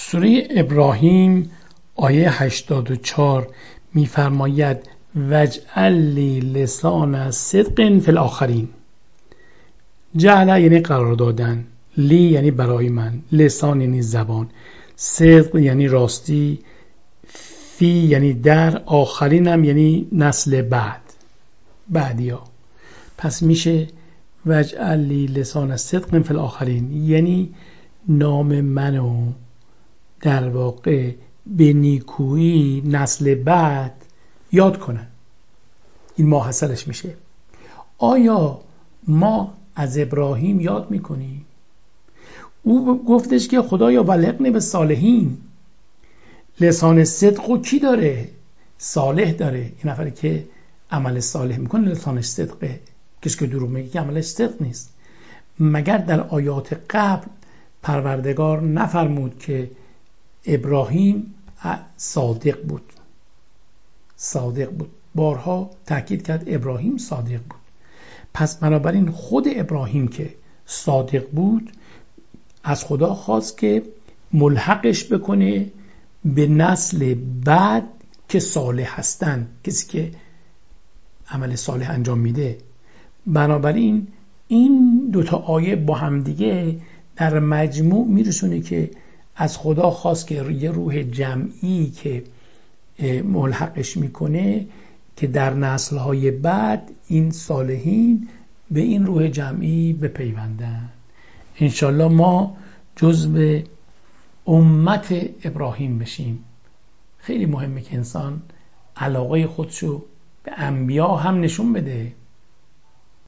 سوره ابراهیم آیه 84 می‌فرماید وجعل لی لسان صدق فی الاخرین. جعل یعنی قرار دادن، لی یعنی برای من، لسان یعنی زبان، صدق یعنی راستی، فی یعنی در، آخرین هم یعنی نسل بعدیا. پس میشه وجعل لی لسان صدق فی الاخرین، یعنی نام منو در واقع به نیکویی نسل بعد یاد کنن. این ماحصلش میشه. آیا ما از ابراهیم یاد میکنیم؟ او گفتش که خدایا بلغنی به صالحین. لسان صدق و کی داره؟ صالح داره. این نفری که عمل صالح میکنه لسانش صدقه. کسی که دروغ میگه که عملش صدق نیست. مگر در آیات قبل پروردگار نفرمود که ابراهیم صادق بود؟ بارها تاکید کرد ابراهیم صادق بود. پس بنابراین خود ابراهیم که صادق بود از خدا خواست که ملحقش بکنه به نسل بعد که صالح هستن، کسی که عمل صالح انجام میده. بنابراین این دوتا آیه با هم دیگه در مجموع میرسونه که از خدا خواست که یه روح جمعی که ملحقش میکنه که در نسل‌های بعد این صالحین به این روح جمعی بپیوندن. انشالله ما جزو امت ابراهیم بشیم. خیلی مهمه که انسان علاقه خودشو به انبیا هم نشون بده.